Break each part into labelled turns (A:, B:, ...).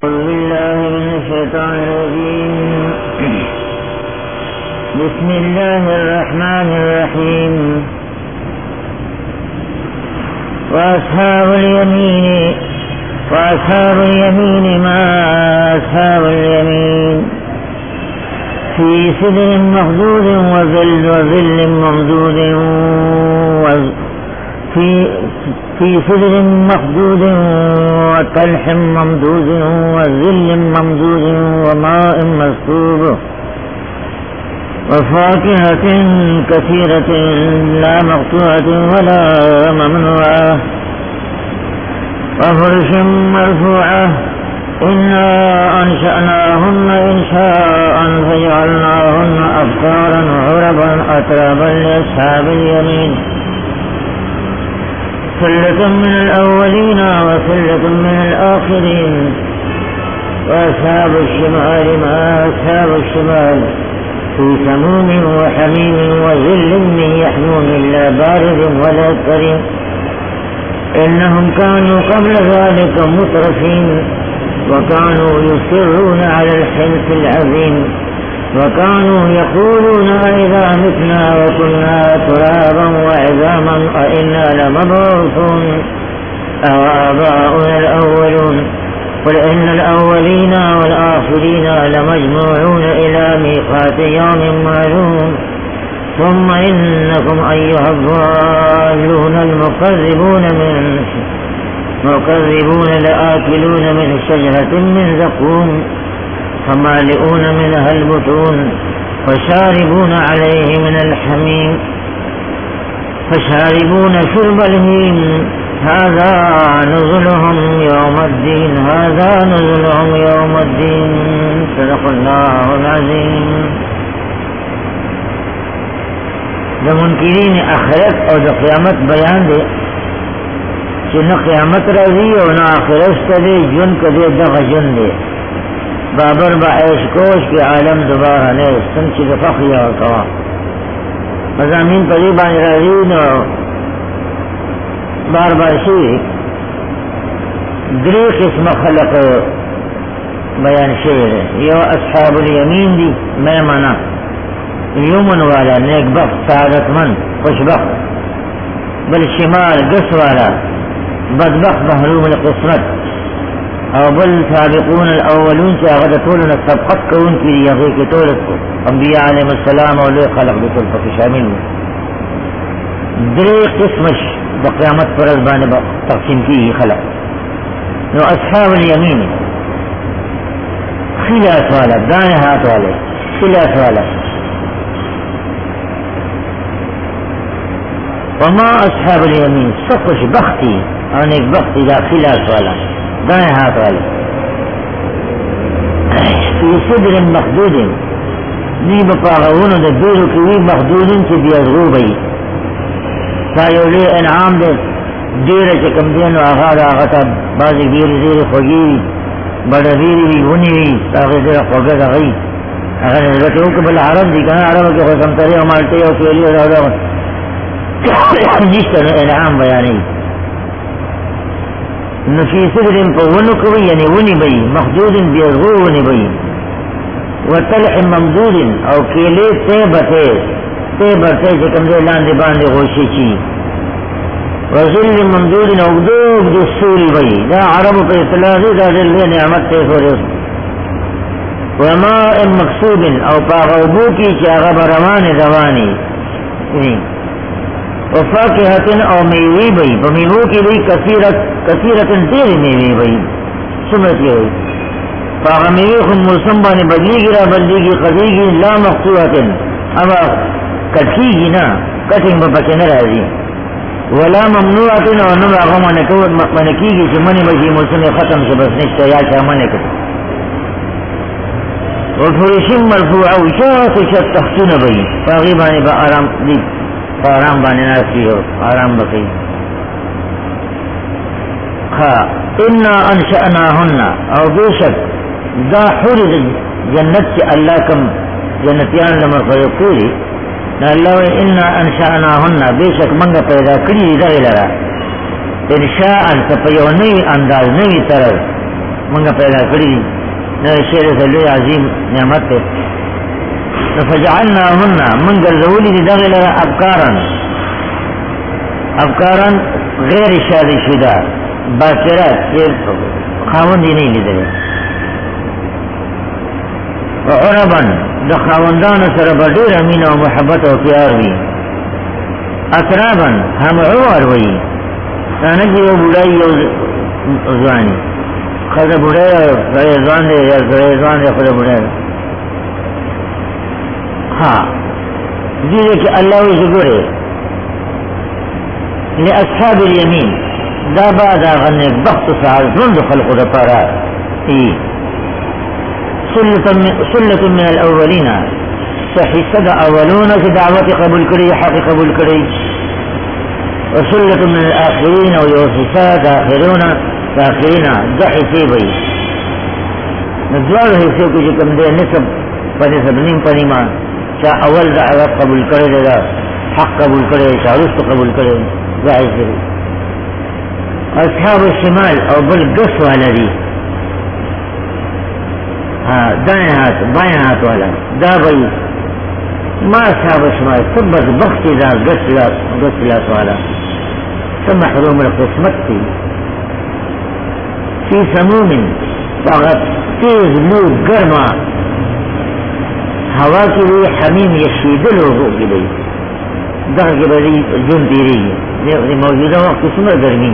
A: أعوذ بالله من الشيطان الرجيم. بسم الله الرحمن الرحيم. وأصحاب اليمين ما أصحاب اليمين في سدر مخضود وظل ممدود في سدر مخضود وطلح ممدود وظل ممدود وماء مسكوب وفاكهة كثيرة لا مقطوعة ولا ممنوعة وفرش مرفوعة إنا أنشأناهن إنشاء فجعلناهن أبكارا عربا أترابا لأصحاب اليمين ثلة من الأولين وثلة من الآخرين. وأصحاب الشمال ما أصحاب الشمال في سموم وحميم وظل من يحموم لا بارد ولا كريم. إنهم كانوا قبل ذلك مترفين وكانوا يصرون على الحنث العظيم وكانوا يقولون أئذا متنا وكنا ترابا وعظاما أئنا لمبعوثون أو آباؤنا الأولون. قل إن الأولين والآخرين لمجموعون إلى ميقات يوم معلوم ثم إنكم أيها الضالون المكذبون لآكلون من شجرة من زقوم فمالئون منها البطون وشاربون عليه من الحميم فشاربون شرب الهيم هذا نزلهم يوم الدين صدق الله العظيم. دا منکرین آخرت اور دا قیامت بیان دے کہ نہ قیامت رضی اور نہ آخرت دے جن کا دے دغ جن دے بابر بعیش کوش کی عالم دوبارہ نے سنچی دفقی اور کوا مضامین قریبان رضین اور بار باشی دری قسم خلق بیان شیر ہے. یہ اصحاب الیمین دی میمنہ یومن والا نیک بخت سعادت مند خوش بخت بل شمال گس والا بدبخت محروم القسمت او بل سابقون الاولون چا غدا طولنا سبقت کون کی یغی کی طولت کو انبیاء علیہ السلام و لئے خلق بطول فکی شامل ہوئی. دری قسمش بقیامت پر ازبان تقسیم کی خلق. نو اصحاب الیمین خلاف والا دائیں ہاتھ والے خلاف والا. وما اصحاب الیمین سخش بختی اور ایک بختی دا خلاف والا دائیں ہاتھ والا. فی صدر مخدود نی بپاغون دا دیرو کیوی مخدود چی بیازغو بئی سایولی انعام دے دیر چکم دین و آغاد آغتا بازی بیر زیر خوگی بڑا زیری بھی ونی بھی تاغی زیر خوگت آغی اگر نزبتی ہوں کہ بل عرب دی کنا عرب کی خسم تری و مالتی و کیلی و دادا جس طرح انعام بیانی نفی صدر پا ونو کوئی یعنی ونی بئی مخدود بیازغو ونی بئی و تلح ممدود او کیلی تیبتے چکم دے لاندے باندے غوشی چی وظل ممدود اگدوگ دو سوری بئی دا عرب پر اطلاعی دا دل دے نعمت تے خورے وماء مقصود او پاغوبو کی چاغ بروان روانی وفاکہت او میوی بئی پمیوو کی بئی کثیرت دیر میوی بئی سمت یہ ہوئی پاغ میوی خود موسم بانے بدلی گی را بندی گی قضی گی لا مقصوحت اما کٹھی گی نا کٹنگ با بچے نہ رہی ولا ممنوعات و نمع غم منکی گی چی منی بجی موسم ختم سے بس نشتا یا چا منی کتا وفرشم مرفوع شاق شد تختون بئی فاغیبانی با آرام دی آرام بانے ناسی ہو آرام بکی انا انشأناہن او بیشک دا حور جنت چی اللہ کم جنتیان لمر فیقولی نا اللہ انا انشأناہن بیشک منگا پیدا کری دا لرا انشاءن تپیو نئی انداز نئی طرز منگا پیدا کری دی نہ شیر سلوی عظیم نعمت تے فجعلناهن من گرزولی دی دغل ابکارن غیر شادی شدہ باکرات چیر خاوندی نہیں لی دے وعربن دا خاوندان سر بدیر امین و محبت و پیار وی اترابن ہم عوار وی سانجی و بڑائی و زوانی خود بڑائی ریزوان دے یا ریزوان دے خود بڑائی ہاں دیدے کہ اللہ وی شکرے لأصحاب الیمین دا بعد آغن بخت سعاد رند خلق دا پارا سلة من الاولین فحسد اولون کی دعوت قبول کری حق قبول کری وسلة من الاخرین و یوحساد آخرون آخرین دا حسی بی ندوار حسی کو جکم دے نسب پنسب نیم پنیما چاہ اول دعوت قبول کرے دا حق قبول کرے چاہ رست قبول کرے ظاہر سے اصحاب الشمال او بالقص والا دی دائیں ہاتھ بائیں ہاتھ والا دا بھائی ما اصحاب الشمال سبت بختی دا قص لاس والا سب محروم القسمت تھی فی سموم فقط تیز لو گرما ہوا کی ہوئی حمیم یشید لوگوں کی گئی در کے بڑی جن دی رہی ہے موجودہ وقت قسم گرمی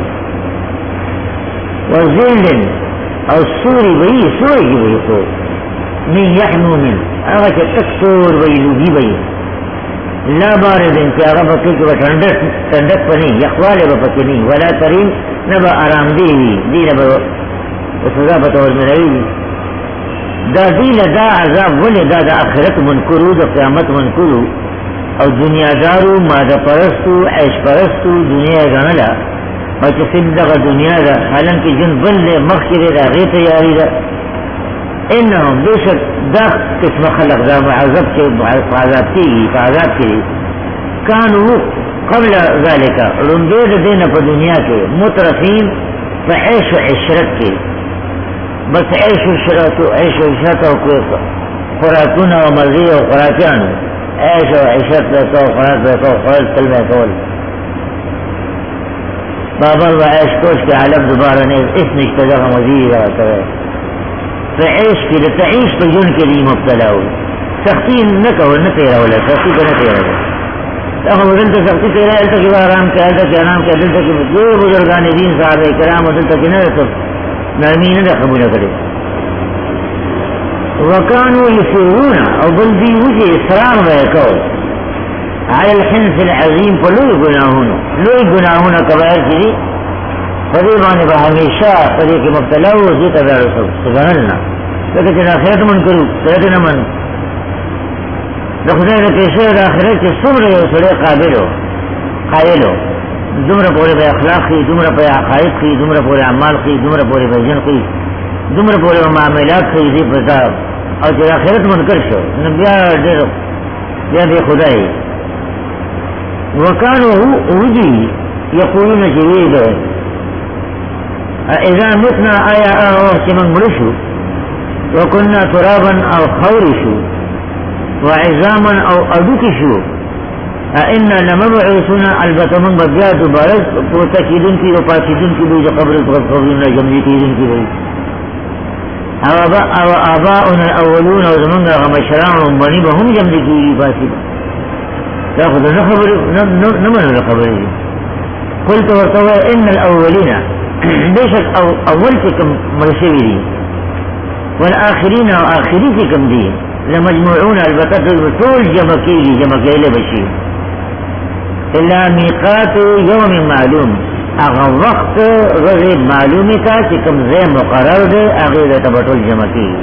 A: وزیل اور سوری بئی سوری کی بئی کو من یحموم اگر کہ تکسور بئی لوگی بئی لا بارد کہ اگر بکی کہ ٹھنڈک پنی یخوال بپکی نہیں ولا کریم نبا آرام دی دی نبا سزا بطور میں رہی دا دیل دا عذاب ولی دا آخرت منکرو دا قیامت منکرو او دنیا دارو مادہ پرستو عیش پرستو دنیا گانلا اور چسل دا دنیا دا حالانکہ جن بل مخیر دا غیط یاری دا انہم بے شک دا قسم خلق دا معذب کے فعذاب کی کانو قبل ذالکا رندید دینا پا دنیا کے مترفین فعیش و عشرت کے بس عیش و عشرت و خوراکون و مرضی و خوراکیان عیش و عشرت رہتا و خوراک رہتا و خوراک تلوہ کول بابر و عیش کوش کے عالم دوبارہ نے اس نشتہ مزید رہتا ہے فعیش کی تعیش پر جن کے لیے مبتلا ہو سختی نہ کہو نہ تیرا والا سختی کو نہ تیرا دل تو سختی تیرا دل تک آرام کیا دل تک آرام کیا دل تک جو بزرگان دین صاحب کرام دل تک نہ تو نرمی نہ قبول کرے وکانو یسرون او بلدی وجه اسرار ویکو علی الحنس العظیم پر لوی گناہون کبائر کی دی فضیبانی با ہمیشہ طریق مبتلا ہو زیتا بے رسول سبحان اللہ لیکن چنا آخرت من کرو سرت نمن لخذے دا پیشے دا آخرت چی سمر سرے قابل ہو دمرا پورے بے اخلاق کی دمرا پورے عقائد کی دمرا پورے اعمال کی دمرا پورے بیجن کی دمرا پورے معاملات کی زی پتا اور چی آخرت من کر شو نبیا دیر بیا بے خدای وکانو اوجی یقولون جوید اذا متنا آیا وقت من مرشو وكنا ترابا او خورشو وعظاما او ادوكشو ائنا لمبعوثنا البته من بجات بارز وتكيدن في وفاتدن في بيج قبر القبرنا جمعيتين في بيج او آباؤنا الاولون وزمن غمشران بني بهم جمعيتين فاسد تاخذ نخبر نمن الخبر قلت وطوى ان الاولين بشك اولتكم مرسولين والآخرين وآخرتكم دي لمجموعون البتة طول جمكيلي بشي إلا ميقات يوم معلوم اغا وقت غزيب معلومي تا چكم زي مقرر دي اغير تبطل جمكيلي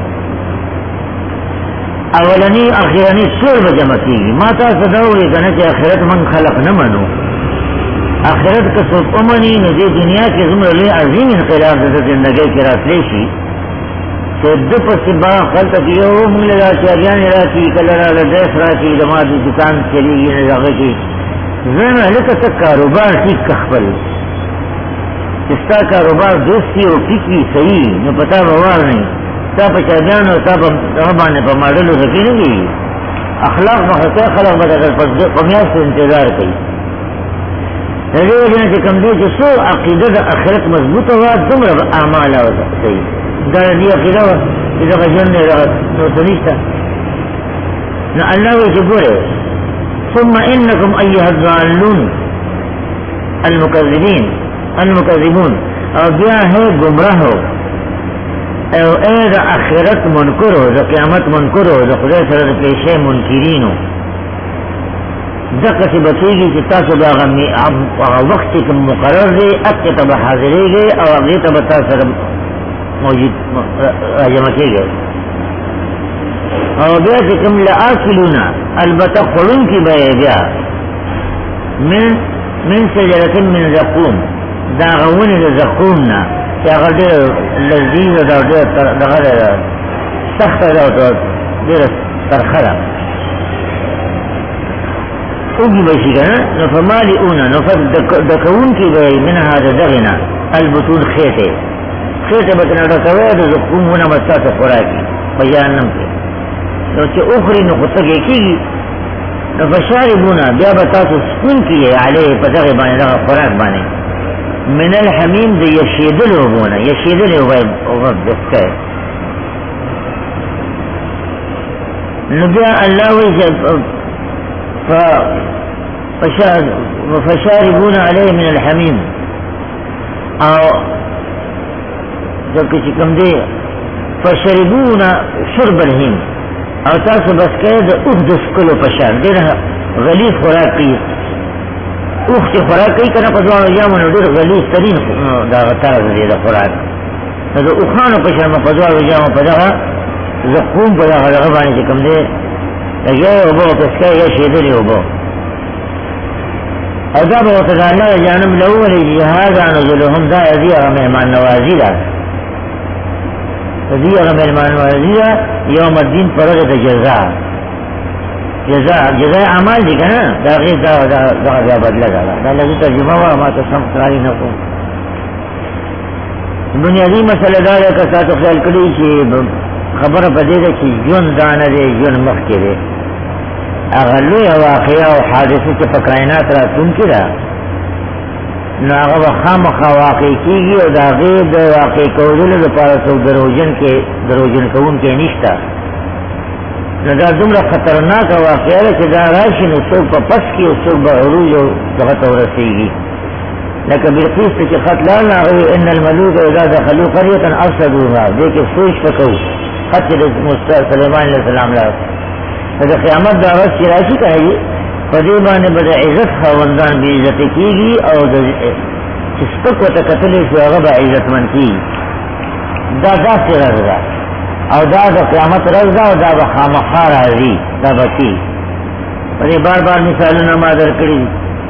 A: اولني اخيراني سور بجمكيلي ما تا صدوري كانت اخرت من خلق نمنو آخرت کا سوچ امنی نجی دنیا کے زمر لئے عظیم انقلاب سے زندگی کی رات لیشی کہ دو پسبا خلط کیا وہ مل راچی اگیان راچی کلرا لدیس راچی دماغی دکان چلی گی نجاقی کی زمر لکا تک کاروبار ٹھیک کخبل استا کاروبار دوستی او ٹکی صحیح نو پتا بوار نہیں تا پا چاہدان و تا پا رحبانے پا ماڈلو سکی نگی اخلاق بخطے خلق بتا کر پمیاس سے انتظار کئی نجی وجہ چکم دے جسو عقیدت اخرت مضبوط ہوا دم رب اعمال آوتا صحیح دار دی عقیدہ ہوا جدا جن نے نو سنیشتا نا اللہ ویچے بورے ثم انکم ایہا الضالون المکذبون اور بیا ہے گمراہ ہو او اے دا اخرت منکر ہو دا قیامت منکر ہو دا خدا سر دا پیشے منکرین ہو دقا سی بچے گی چی تاسو دا وقت کم مقرر دے اکی تب حاضرے گئے اور اگلی تب تاسر موجود راجمکے گئے اور بیا چی کم لآکلونا البتہ خلون کی بے بیا من شجرت من زقوم دا غون دا زقومنا چی اگر دیر لذیذ دا دیر سخت دا دیر ترخرا اوگی بشی کنا نفمالی اونا نفت دکون کی بے منها دا دغنا البطون خیطے بکنا دکوے دا زقوم ہونا مستاس خوراکی بجانم کے چی اخری نخطک ایکی گی فشاربونا بیا بتاسو سکون کیے علیہ پتغ بانے دا خوراک بانے من الحمیم دا یشیدل ہوبونا یشیدل ہوبا دستے نبیا اللہ ویسے فشاربونا علیہ من الحمیم او جب کسی کم دے فشاربونا شرب الحیم او تاسو بس کہے دا اوخ دسکلو پشار دیر غلیظ خوراک کی اوخ چی خوراک کی کنا پدوانو جامنو دیر غلیظ ترین دا غطار دا خوراک دا اوخانو پشار ما پدوانو جامن پداغا زقوم پداغا لغبانی چکم دے لگے اوبو پسکے یا شیدلی اوبو او دا با وقت اللہ جانم لولی جهازا نزلهم دا ازیغ مہمان نوازی دا ازیغ مہمان نوازی دا یوم الدین فرغت جزا اعمال دی کنا دا غیر دا بدلہ دا لگی ترجمہ ہوا ما تسم قراری نکو بنیادی مسئلہ دا ہے کساتو خیال کری چی خبر پدے دے چی جون دانا دے جون مخ کے دے اغلوی واقعہ و حادثی چی پکائنات را تون کی دا نو اغا خام خواقعی کی گی او دا غیر دا واقعی کودل دا پارسو دروجن کون کے نشتا نو دا دمرا خطرناک واقعہ دا چی دا راشی نو سوک پا پس کی و سوک با عروج و دغت و رسی گی لیکن بالقیس چی خط لالنا اغوی ان الملوک ادا دخلو قریتا افسدوها دیکھ سوچ پکو خط چی سلیمان علیہ السلام لائے دا قیامت دا رس چی راشی کہے گی فدیبانی بدا عزت خواندان بی عزت کی گی او دا چسپک و تکتلی سو اغبا عزت من کی دا سی رز دا او دا قیامت رز دا او دا بخامخار آزی دا بکی فدی بار بار مثالنا ما در کری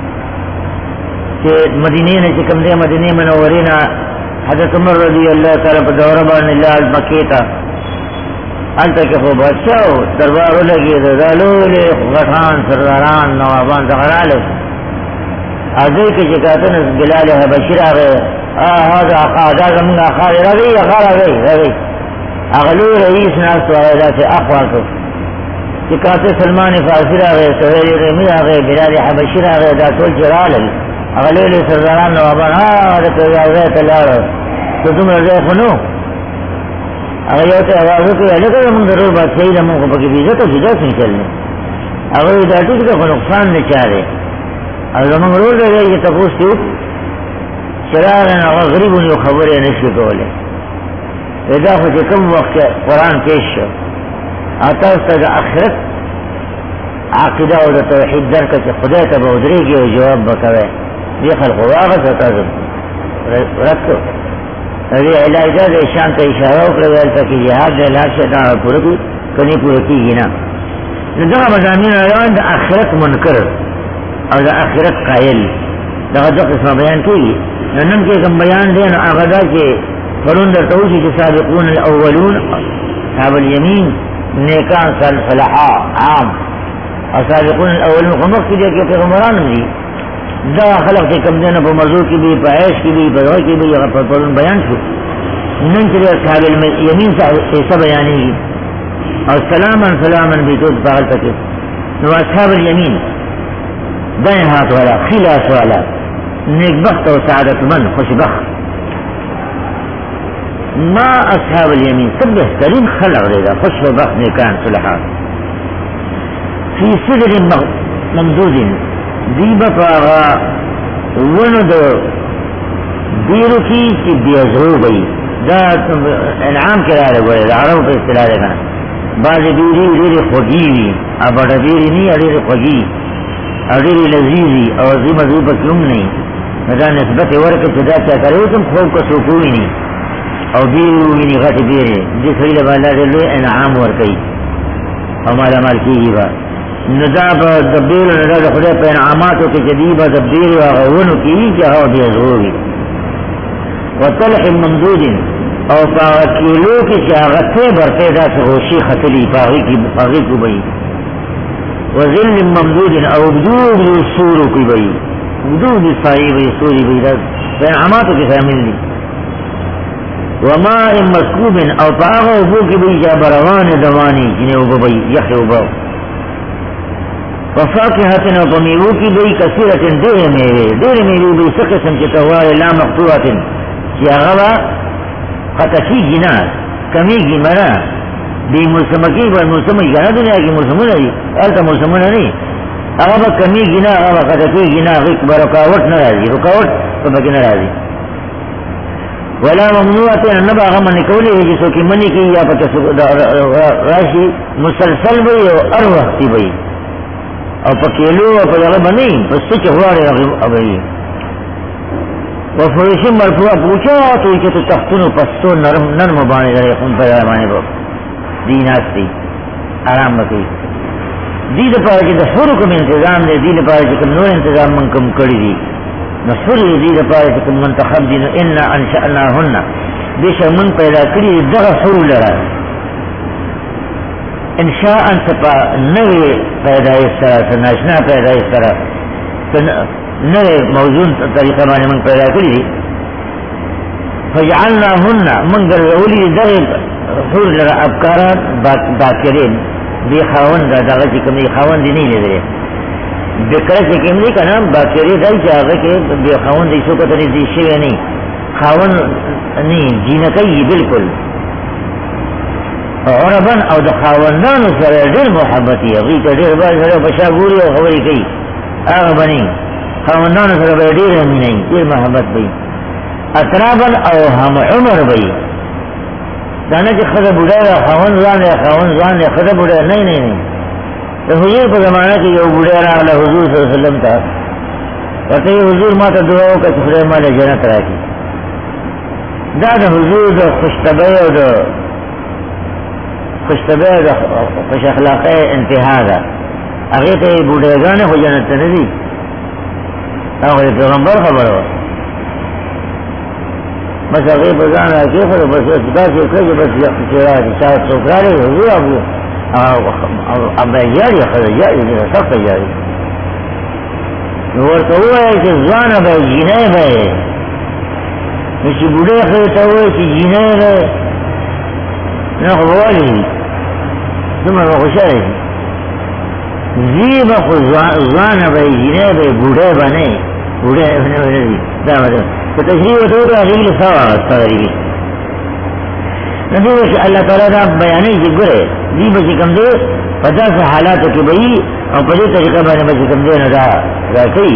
A: کہ مدینی نے چکم دے مدینی منورینا حضرت عمر رضی اللہ تعالی پر دوربان اللہ مکیتا انتا کہ خوب اچھاو دربارو لگی دالولے غٹان سرداران نوابان زغرالے آزوی کے چکاتن بلال حبشیر آگئے آہاز آقا دا زمین آقا رگئی اغلو رئیس ناس تو آگئے سے اخواتو چکاتے سلمان فارسی آگئے سویلی رمی آگئے بلال حبشیر آگئے دا تول چرالل اغلولی سرداران نوابان دا پیغاوزے تلارو تو تم رضے خنو اگر یو تے آوازو کہ لکہ من ضرور بات صحیح لمن کو پکی بیزت و جدا سن چلنے اگر یہ داٹو کہ کو نقصان نے چاہے اگر من ضرور دے گئے یہ تفوس کیوں چراغن اگر غریب انیو خبر نشو کولے ادا خو کم وقت قرآن پیش شو آتا استا دا آخرت عقیدہ و دا توحید در کا چی خدا تبا ادرے گی و جواب بکوے دی خلق واغت و تازم رکھو ابھی علاج دے شان کا اشارہ کرے تاکہ جہاد دے علاج شیطان پورا کی کنی پورا کی گی نا دا مضامین روان دا آخرت منکر اور دا آخرت قائل دا دو قسم بیان کی گی نم کے کم بیان دے نا آغدا کے فرون در توشی کے سابقون الاولون صحاب الیمین نیکان صلحاء عام اور سابقون الاولون کو مقصد ہے کہ پیغمبران دی دا خلق کے کم دینا پا مرضو کی بھی، پا عیش کی بھی، پا دعا کی بھی، پا پرون بیان شو نن چلے اصحاب الیمین سے ایسا بیانی گی اور سلامن بھی تو پاگل تکے نو اصحاب الیمین دائیں ہاتھ والا، خلاص والا، نیک بخت و سعادت من، خوش بخت. ما اصحاب الیمین سب بہترین خلق دے گا، خوش و بخت نیکان صلحات. فی صدر ممدود دیبا پاغا ونو دو دیرو کی چی بیزرو بئی دا انعام کرا رہے گوئے دا عرب پہ اصطلاح دے گا بعض دیری دیری خوگی وی ابڑا دیری نہیں دیری خوگی اور دیری لذیذی اور زیب زیب کیوں نہیں دا نسبت ورک چدا کیا کرے تم خوب کو سکوئی نہیں اور دیری وینی غٹ دیری جس ویلے بالا دلوے انعام ورکی ہمارا مال کی ہی بات نداب دبیر نداب خدا پہ انعاماتو کی جدیبہ دبیر واغونو کی جہاں بیزروگی وطلح ممدود او پاکیلو کی چاغتے برتے دا سغوشی خطلی پاغی کو بئی وظل ممدود او بدود سورو کی بئی بدود سائی بئی سوری بئی دا انعاماتو کی سامل دی وماء مسکوب او پاغو ابو کی بئی جا بروان دوانی جنہیں ابو بئی یخی ابو وفاقحتن و پمیوو کی بئی کثیرتن دیر میوے بئی سقسم کی توار لا مقطوعتن کی اغبا قطعی گنا کمی گی مرا دی موسمکی بر موسمی گنا دنیا کی موسمون دی آلتا موسمون نہیں اغبا کمی گنا اغبا قطعی گنا غیق برکاوٹ نرازی رکاوٹ تو بکی نرازی ولا ممنوعتن نبا غم نکولی ہے جسو کی منی کی یا پتہ راشی مسلسل بئی و اروحتی بئی او پکیلو او پدغه بنی پس څه غواړي ابي وفرش مرفوع پوچھا تو چې تختونو پستو نرم باندې لري خون په باندې وو دیناستی آرام وکي دې د پاره چې د حور کوم تنظیم دې د پاره چې کوم نور تنظیم من کوم کړی دي نو حور دې د پاره چې کوم منتخب دي نو ان انشأناهن بشم من پیدا کړی دغه حور لره انشاء سپا نوے پیدائش طرح ناشنا پیدائش طرح نوے موزون طریقہ بانے من پیدا کری دی فجعلناهن منگر اولی در حور لرا ابکارات باکرین بی خاون دا داغا چکم دی خاون دی نہیں لے دے بکر چکم دی کنا باکری دا چاگا کہ بی خاون دی سوکتنی دی شوی نہیں خاون نہیں جینکی بالکل عربن او د خاوندانو سره ډېر محبتي هغوی ته ډېر باید سره بشا ګوري او خبرې کوي هغه بني خاوندانو سره به ډېر مینه وي ډېر محبت وي اطرابن او هم عمر وي دا نه چې ښځه بوډا ده خاوند ځوان دی ښځه بوډا نه د حضور په زمانه کې یو بوډا راغله حضور صلی الله علیه وسلم ته ورته یې حضور ما ته دعا وکړه چې خدای ما له جنت راکړي دا د حضور د خوشطبعۍ او د خوشطبع دا خوش اخلاقی انتہا دا اگیتا یہ بوڑھےگانے ہو جانت ندی اگر پیغمبر خبر ہو بس اگر پیغمبر آکی خبر بس اسکا چکر بس چرا چاہت سوکراری حضور اب جاری خبر جاری سخت جاری ورطا ہوا ہے کہ زوان اب جینے بھائی مجھے بوڑھے خبرتا ہوا ہے کہ جینے بھائی نہ خبوالی ثم بخشاره زیب خزوان بای جنه بای بوڑے بنے بوڑے بنے دا مطلب تو تشریح تو اغیل سوا استغریبی ندیوش اللہ تعالیٰ دا بیانی جی گرے زیب چکم دے پتا سے حالاتو کی بئی اور پدی طریقہ بانے بچکم دے ندا راکی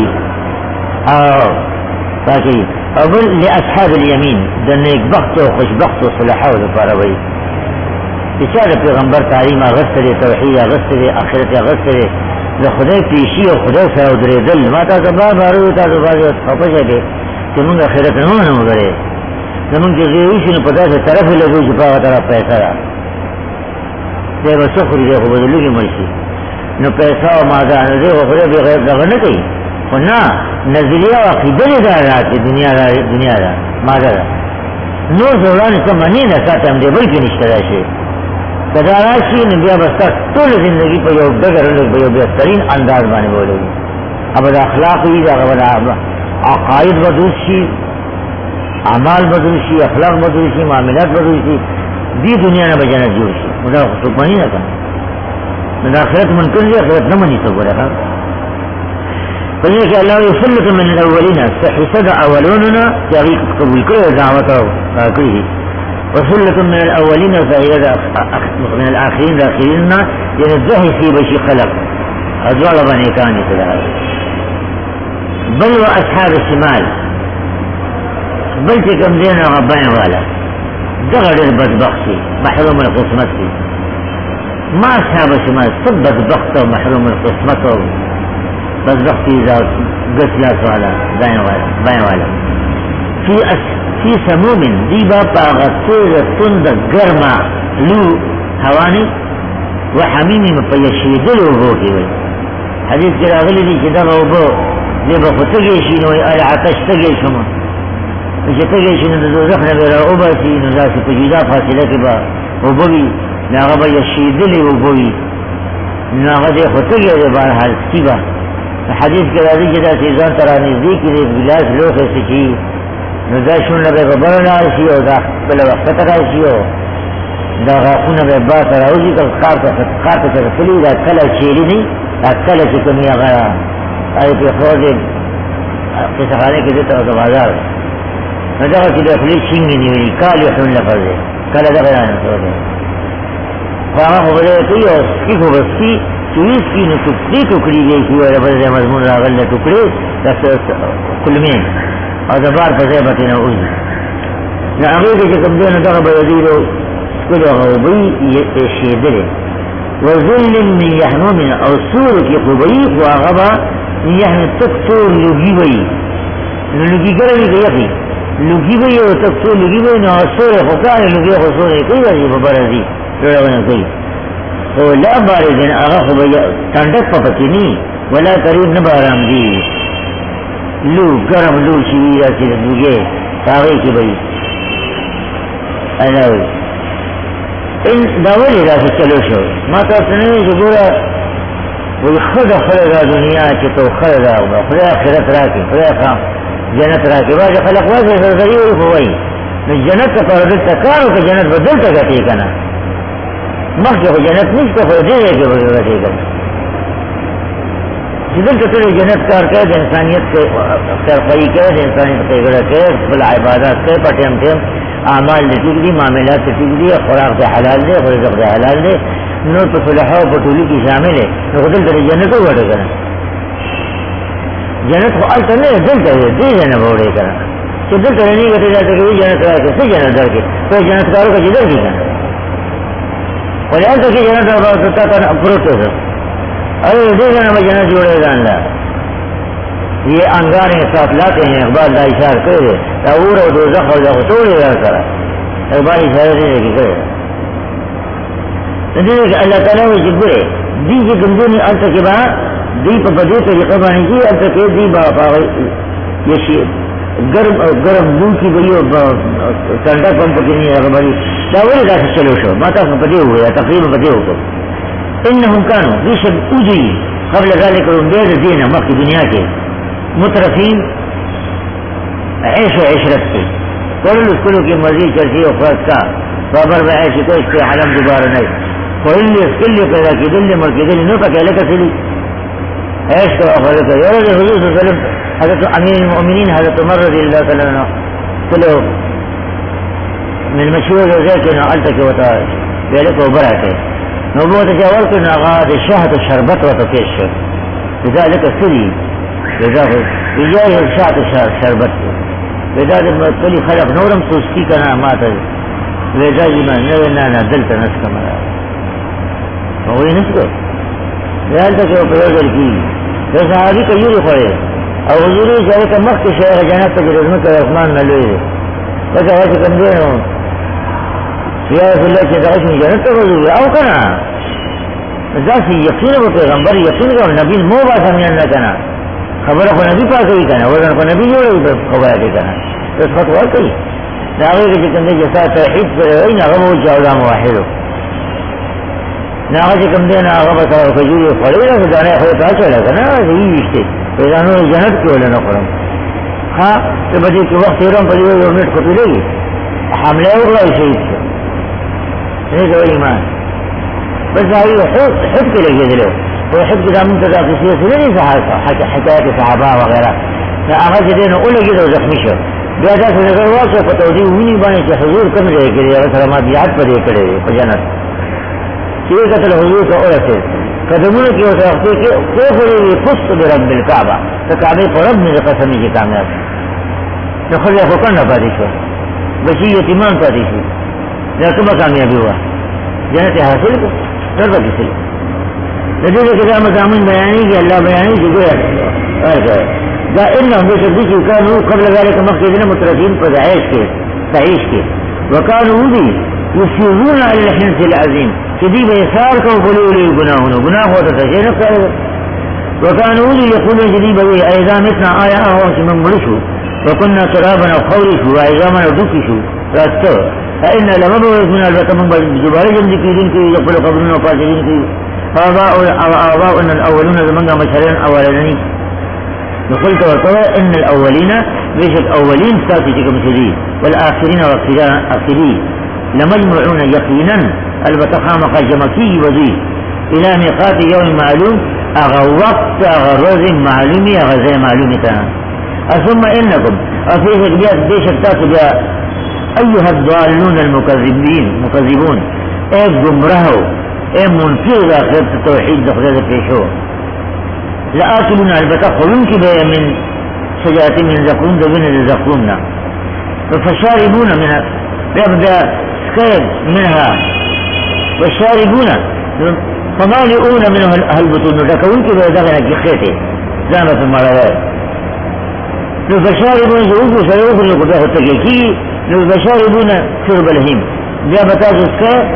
A: تاکی اول لأصحاب الیمین دن ایک بخت و خوش بخت و صلحہ و دفارہ بئی بچار پیغمبر تعلیم اغسط دے توحید اغسط دے آخرت اغسط دے دا خدای پیشی و خدای سر در دل ما تا زبار بارو تا زبار خفشا دے کہ منگا خیرت نمانو مگرے زمان کی غیوشی نو پتا سے طرف لگو جپاگا طرف پیسا را دے با سخری دے خوب دلو کی مرشی نو پیسا و مادان دے و خدای بے غیر دغا نکی و نا نزلیہ و عقیدل دا راتی دنیا دا مادہ دا نور زوران سمانی نساتا ہم دے بلکی نشترا شے کداراشی نبیا بستا طول زندگی پہ یو بگر لگ پہ یو بہترین انداز بانے بولے گی اب اخلاق وی دا عقائد بدل شي، اعمال بدل شي، اخلاق بدل شي، معاملات بدل شي، دی دنیا نه بجنت جوړ شي. دا خو پانی نه کړه دا آخرت منکر دی، آخرت نه مني څه ګوره. فلذلك الله يسلط من الاولين حسد اولوننا تغيق قبول كل دعوة كله، وسلط من الاولين فهي من الاخرين الاخرين ينزه في بشي خلق ادوال بني كان بل واصحاب الشمال بل تكم دينا غبان والا دغر البدبختي محروم القسمت ما اصحاب الشمال سب بدبخت ومحروم القسمت بدبختی گسلاس والا بائیں والا فی سموم دیبا پاغتیر تند گرما لو حوانی و حمیمی مپیشیدل اوبو کی وی حدیث کرا غلی دی چی دغ اوبو دیبا خطگیشی نوی العتش تگیشما وچی تگیشی نو دوزخ نبیرا اوبا سی نو دا سی پجیدہ فاصلہ کی با اوبوی ناغبا یشیدل اوبوی ناغا دی خطگی دی بارحال سی با حدیث کے راضی جدا سیزان ترا نزدیک کی گلاس لوخ سے چی ندا شون نبے ببر راشی او دا بلا وقت راشی او دا غاقون نبے بات راوزی کل قارت ترسلی دا کلا چیلی نہیں دا کلا چکمی اغا آئی پی خوض قصہ خانے کے دیتا او دا بازار ندا کی دخلی چنگی نیونی کالی حون لفظ دے کلا دا غیرانا سو دے خواہاں خوبرے کئی او سکی خوبستی چویس کی نو ٹکڑی گئی تھی اور بدر مضمون راغل نے ٹکڑے کلمیں اور دبار فضے بتینا اُس نہ آگے کے کم دے نہ بدیر کل غوبی شیدر وظل من یحموم اور سور کی خوبی واغبا یحم تکسور لگی بئی لگی کرنی کہ یقی لگی بئی اور تکسور لگی بئی نہ سور خکار لگی خسور کئی وجہ ببرزی رونا کئی تو لا باردن آغا خوبا تندک پا پتنی ولا قریب نبارام دی لو گرم لو شویرہ سی لگے تاغی کی بئی انہوی ان داولی را سے چلو شو ما تا سنوی جو گورا وی خود خلق دنیا چی تو خلق آگا خدا خیرت راکی خدا خام جنت راکی باقی خلق واسے سرزری ہوئی خوئی جنت کا پردل تکارو کہ جنت بدل تکاتی کنا مخی خو جنت نیست که خود دیگه که بگرده کن جدل که تر جنت کار کرد انسانیت کے ترقی کرد انسانیت کے گرہ کرد بل عبادات کرد پٹیم ٹیم اعمال دے ٹک دی معاملات دے ٹک دی خوراک دے حلال دے رزق دے حلال دے نور پر صلحہ و پٹولی کی شامل ہے خودل تر جنت ہو بڑھے کرنا جنت خو آلتا نہیں دل تر دی جنت بڑھے کرنا کہ دل تر نہیں گھٹے جاتا کہ جنت رہا کہ سی جنت در کے کوئی جنت کارو کا جدر کی کرنا ولیال تکی جنت تا تا پروتو سا ارے دیکھنا میں جنت جوڑے گا اللہ یہ انگاریں صاف لاتے ہیں اقبال دا اشار کرے تاور و دوزخ و دوزخ توڑے گا سارا اقبال اشار دینے کی کرے دیکھے کہ اللہ تعالیٰ وہ جبرے دی جی گندونی انتا کے بعد دی پا بدے طریقہ بانی کی انتا کے دی با یہ شیئر گرم دون کی بئی ٹھنڈا پمپ کی نہیں اخباری داوری دا سے چلو شو ماتا سے بدے ہوئے تقریبا بدے ہو تو انہم کانو بیشد اوجی قبل ذالک رنبیر دینا مکی دنیا کے مترفین عیش و عشرت کے کل اسکلو کی مزید چلتی و فرد کا بابر میں عیشی کو اس کے حلم دوبارہ نہیں کل اسکلی پیدا کی دل ملکی دل نو پاک علکہ سلی عیش کو آخر کا یورد حضور صلی اللہ علیہ وسلم حضرت امیر المؤمنین حضرت عمر رضی اللہ تعالیٰ عنہ کلو من مشهور ذلك نقلتك وذلك وبركه نبوة تجاوز كنا غاد الشهد الشربت وتكيش لذلك السري لذلك بجاه الشهد الشربت لذلك ما تقولي خلق نورم سوسكي كنا مات لذلك ما نوينا ندلت نسك مرا وهو نسكو لذلك وقيوز الكي فسعادي كيوري خير او حضوری چاہے کہ مخت شیخ جنت تک رزمت عثمان نلوئی دے لیکن ویسے کم دے ہوں یا رسول اللہ چاہتا ہے جنت تک حضوری او کنا ذاتی یقین و پیغمبر یقین کا نبی مو بات ہمیں اللہ کنا خبر کو نبی پاس ہوئی کنا وزن کو نبی جوڑے ہوئی خبر دے کنا تو اس خط واقعی داغی کے چکم دے جیسا توحید پر ہوئی ناغم ہو جاولا موحد ہو ناغی چکم دے ناغم بسا خجوری خلوی رہا دانے خوی پاس ہوئی کنا یہ وشتے پیرانو جنت کی ولا نخرم ہاں تو بچے کے وقت تیروں پر یہ منٹ کو پیلے گی حملے ہوگا شہید سے نہیں تو ایمان بس آئی حب کے لگے دلو وہ حب کی دامن کا کسی سے نہیں سہارتا حکایت صحابہ وغیرہ آغاز دین او لگی تو زخمی شو بیا دا سے نظر واقع فتوزی ہونی بانے چا حضور کم جائے کرے اگر سلامات بیعات پر دے کرے پر جنت چیئے قتل حضور کا اور سے قدمون کی ہوتا وقتی کہ کوفرے وی فست برب بالکعبہ تو کعبے پر رب میں قسمی کی کامیاب تو خلی خوکن نہ پاتی شو بچی یتیمان پاتی شو لیکن کامیابی ہوا جنت حاصل کو نربا کسی لدے کتا مضامن بیانی کہ اللہ بیانی کہ گویا اور گئے دا انہم بے شدی کی کانو قبل ذلك مقیدن مترجین پر دعیش کے وکانو بھی یسیرون علی الحنس العظیم کہ دی بے اصرار کو بلولی گناہونو گناہ ہوتا تشیر نفسه وکانو بھی یقولون جدی بے ایضا متنا آیا آوان سے من مرشو وکننا ترابنا خورشو ایضامنا دوکشو راستو فإن لمبوز من البتا من جبال جمدی کی دن کی یقبل قبرنا وپاسرین کی آباؤنا الاولون زمانگا مشهرین اولنانی نقول توقع ان الاولین بیشک اولین ساتھی چکم سدی والآخرین واخری لمجمعون یقینا البتخام قجمکی وزی الى ميقات يوم معلوم اغا وقت اغا روز معلومی اغا زي معلومی تانا ثم انکم افیشک بیات بیشک تاکو بیا ایها الضالون المکذبون اے گمراہو اے منفر آخرت توحید دخلت پیشو لآكلون البتا خلون کی بے من سجات من زقوم دبن الزقومنا فشاربون من بيبدا سكيب منها والشاربون فمالئون منه البطون تكون كي بيدغنا كي خيتي زامة المرضات فشاربون زوجه سيوخ اللي قبله التقيكي فشاربون شرب الهيم بيبتا سكيب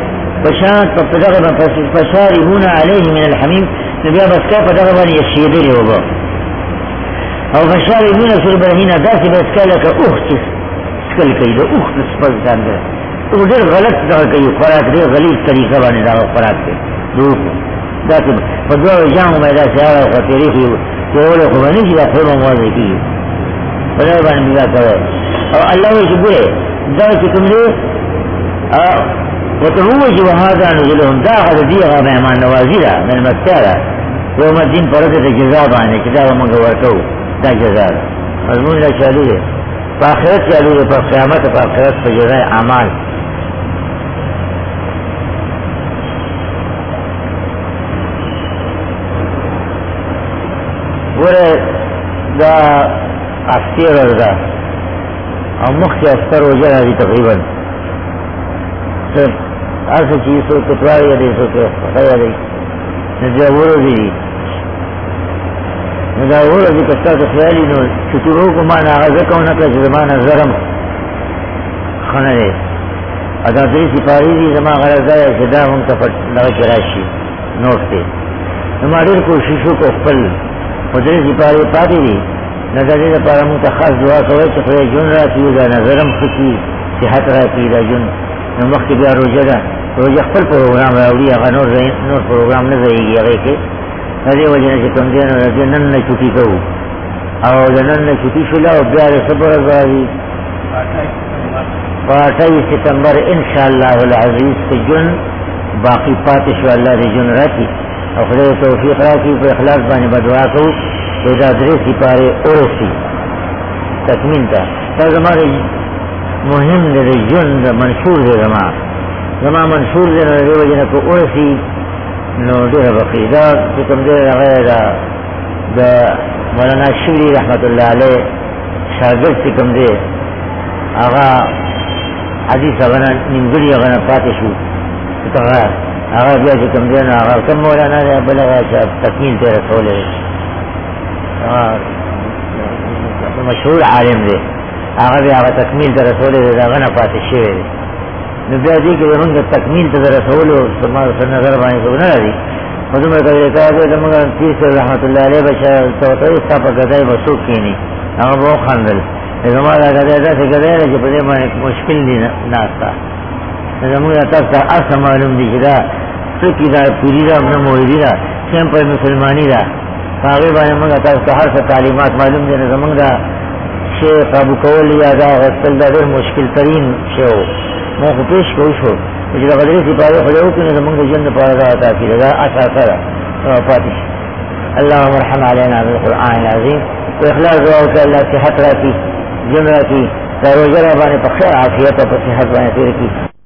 A: فشاربون عليه من الحميم نبيا بسكا فتغبان يشيدري وبا او فشاربون شرب الهيم داسي بسكا لك اخت سكال كيدا اخت سپزدان ده تو دیر غلط دغه کوي خوراک دیر غلیظ طریقه باندې دا خوراک کوي دوه دا چې په دوه جامو باندې دا سیاره او تاریخي ټول خو باندې چې دا ټول موازي کوي په دا باندې دا کوي او الله یې ګوره دا چې کوم دی وتروج وهذا نزلهم دا غد دی هغه مهمان نوازی دا من مستاره یوم الدین پرته د جزا باندې چې دا موږ ورکو دا جزا مضمون لا چالو دی په آخرت چالو دی په قیامت په آخرت په جزای اعمال ورے دا اختیر دا او مخی اختر و جرہ دی تقریبا ارس چیز سو کتواری دی سو خیر دی نداورو دی نداورو دی کستا خیالی نو چطورو کو مانا آغازکو نکا چه زمان زرم خانه دی ادا دری سپاری دی زمان غرض دایا چه دا منتفت لغا کراشی نوٹ دی نما دیر کوششو کو خپل خدای سپاری پاتی دی نظری دا پارا منتخص دعا کوئی چه خدای جن را کی دا نظرم خکی صحت را کی دا جن نمخی بیا روجه دا روجه خپل پروگرام راوڑی اگا نور پروگرام نزایگی اگئی که نظری وجه نشه کم دین و نظری نن نچوتی کو او دا نن نچوتی شلا و بیار صبر ازوازی 28 ستمبر انشاءاللہ العزیز کے جن باقی پاتشو اللہ دی جن را کی اور خدای توفیق را کی پر اخلاق بانی بدعا کو پیدا دریسی پارے اورسی تکمین تا تا زمان مهم دے جن دا منشور دے زمان منشور دے نو دے وجنہ کو اورسی نو دے بقی دا کم دے غیر دا مولانا شبری رحمت اللہ علیہ شاگرد کم دے آغا حدیث اغنا نمگری اغنا پاتشو تغیر آغا بیا چې کم دینا آغا کم مولانا دے بلغا چا تکمیل تے رسولے مشہور عالم دے آغا بیا آغا تکمیل تے رسولے دے آغا پاتی شوے دے نو بیا دی کہ منگا تکمیل تے رسولو سن نظر بانی سو نا دی مدوم رکھا کہا دے منگا تیس رحمت اللہ علیہ بچا توتوی ساپا گدائی بسوک کینی آغا بہو خاندل زمانا گدائی دا سے گدائی دا چی پدے مانے مشکل دی ناستا زمانہ تاستا اصلا معلوم دی چی دا سکی دا پیری دا من موردی دا سیم پر مسلمانی دا هغه باندې موږ تاسو ته هر څه تعلیمات معلوم دي. زموږ دا شی قابو کول یا دا غسل دا ډېر مشکل ترین شی و. ما خو پیش کوو شو چې د غدرې سپاره خو یو کنه زموږ د ژوند لپاره دا تاثیر دا اساسه ده پاتې شي. اللهم ارحم علينا بالقرآن العظيم واخلاص دعا وکړه الله صحت راکړي، ژوند راکړي، دا روزه را باندې په خیر عافیت او په صحت باندې تېر کړي.